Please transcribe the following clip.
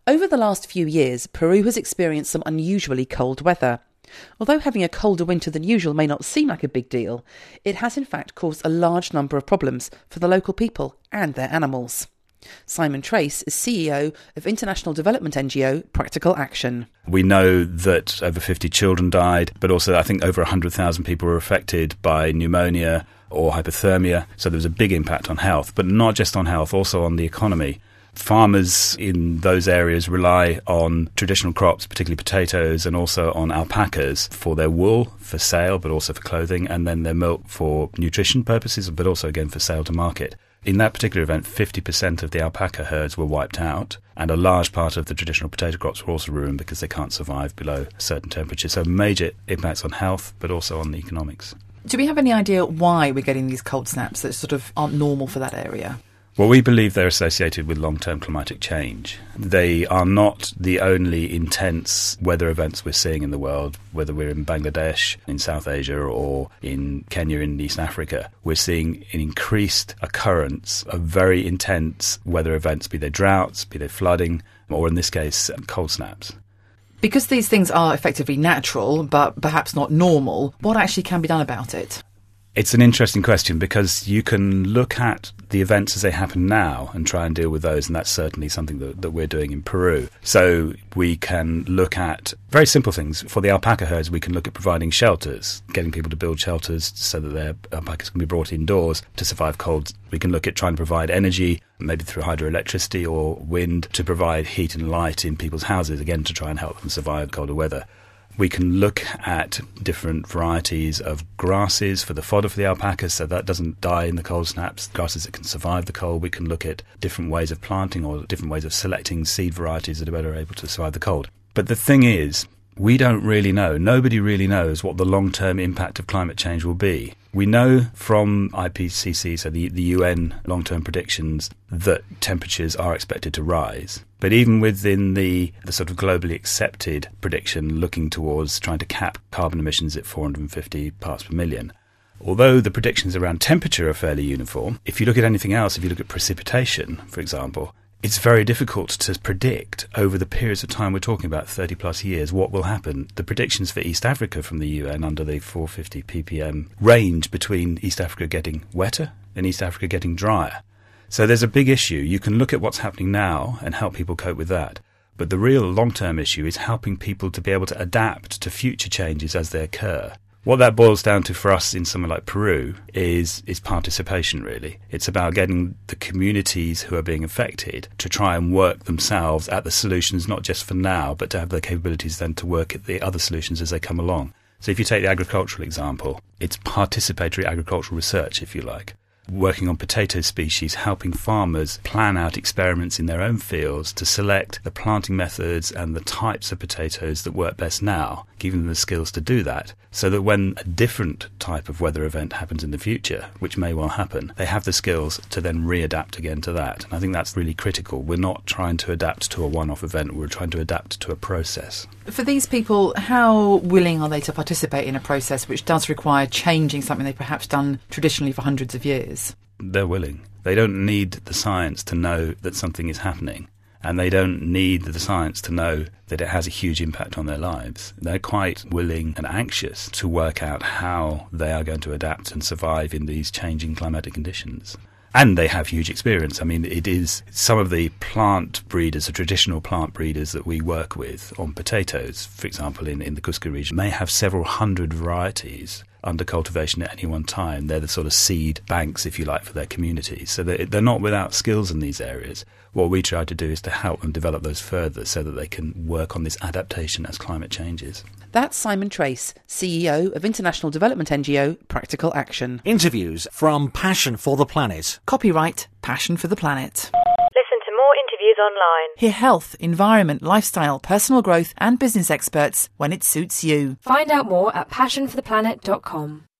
Over the last few years, Peru has experienced some unusually cold weather. Although having a colder winter than usual may not seem like a big deal, it has in fact caused a large number of problems for the local people and their animals. Simon Trace is CEO of international development NGO Practical Action. We know that over 50 children died, but also I think over 100,000 people were affected by pneumonia or hypothermia. So there was a big impact on health, but not just on health, also on the economy. Farmers in those areas rely on traditional crops, particularly potatoes, and also on alpacas for their wool, for sale, but also for clothing, and then their milk for nutrition purposes, but also again for sale to market. In that particular event, 50% of the alpaca herds were wiped out, and a large part of the traditional potato crops were also ruined because they can't survive below a certain temperature. So major impacts on health, but also on the economics. Do we have any idea why we're getting these cold snaps that sort of aren't normal for that area? Well, we believe they're associated with long-term climatic change. They are not the only intense weather events we're seeing in the world, whether we're in Bangladesh, in South Asia, or in Kenya, in East Africa. We're seeing an increased occurrence of very intense weather events, be they droughts, be they flooding, or in this case, cold snaps. Because these things are effectively natural, but perhaps not normal, what actually can be done about it? It's an interesting question because you can look at the events as they happen now and try and deal with those, and that's certainly something that we're doing in Peru. So we can look at very simple things. For the alpaca herds, we can look at providing shelters, getting people to build shelters so that their alpacas can be brought indoors to survive cold. We can look at trying to provide energy, maybe through hydroelectricity or wind, to provide heat and light in people's houses, again, to try and help them survive colder weather. We can look at different varieties of grasses for the fodder for the alpacas, so that doesn't die in the cold snaps, grasses that can survive the cold. We can look at different ways of planting or different ways of selecting seed varieties that are better able to survive the cold. But the thing is, we don't really know. Nobody really knows what the long-term impact of climate change will be. We know from IPCC, so the UN long-term predictions, that temperatures are expected to rise. But even within the sort of globally accepted prediction looking towards trying to cap carbon emissions at 450 parts per million, although the predictions around temperature are fairly uniform, if you look at anything else, if you look at precipitation, for example, it's very difficult to predict over the periods of time we're talking about, 30 plus years, what will happen. The predictions for East Africa from the UN under the 450 ppm range between East Africa getting wetter and East Africa getting drier. So there's a big issue. You can look at what's happening now and help people cope with that. But the real long-term issue is helping people to be able to adapt to future changes as they occur. What that boils down to for us in somewhere like Peru is participation, really. It's about getting the communities who are being affected to try and work themselves at the solutions, not just for now, but to have the capabilities then to work at the other solutions as they come along. So if you take the agricultural example, it's participatory agricultural research, if you like. Working on potato species, helping farmers plan out experiments in their own fields to select the planting methods and the types of potatoes that work best now, giving them the skills to do that, so that when a different type of weather event happens in the future, which may well happen, they have the skills to then readapt again to that. And I think that's really critical. We're not trying to adapt to a one-off event, we're trying to adapt to a process. For these people, how willing are they to participate in a process which does require changing something they've perhaps done traditionally for hundreds of years? They're willing. They don't need the science to know that something is happening, and they don't need the science to know that it has a huge impact on their lives. They're quite willing and anxious to work out how they are going to adapt and survive in these changing climatic conditions. And they have huge experience. I mean, it is some of the plant breeders, the traditional plant breeders that we work with on potatoes, for example, in the Cusco region, may have several hundred varieties under cultivation at any one time. They're the sort of seed banks, if you like, for their communities. So they're not without skills in these areas. What we try to do is to help them develop those further so that they can work on this adaptation as climate changes. That's Simon Trace, CEO of international development NGO Practical Action. Interviews from Passion for the Planet. Copyright Passion for the Planet. Listen to more interviews online. Hear health, environment, lifestyle, personal growth and business experts when it suits you. Find out more at passionfortheplanet.com.